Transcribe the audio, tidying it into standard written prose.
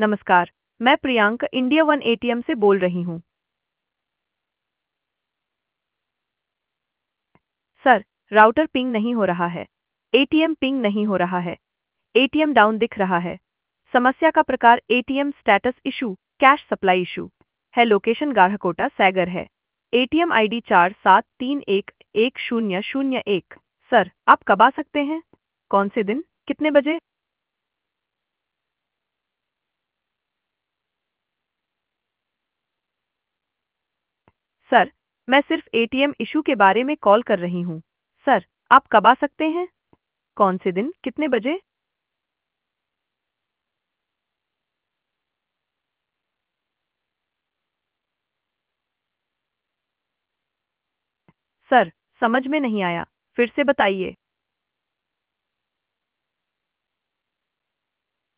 नमस्कार। मैं Priyank India one ATM से बोल रही हूँ। सर, राउटर पिंग नहीं हो रहा है। एटीएम पिंग नहीं हो रहा है। एटीएम डाउन दिख रहा है। समस्या का प्रकार ATM status issue, cash supply issue है। लोकेशन गाढ़कोटा सैगर है। ATM ID 47311001। सर, आप कब आ सकते हैं? कौन से दिन, कितने बजे? सर, मैं सिर्फ एटीएम इशू के बारे में कॉल कर रही हूँ। सर, आप कब आ सकते हैं? कौन से दिन, कितने बजे? सर, समझ में नहीं आया। फिर से बताइए।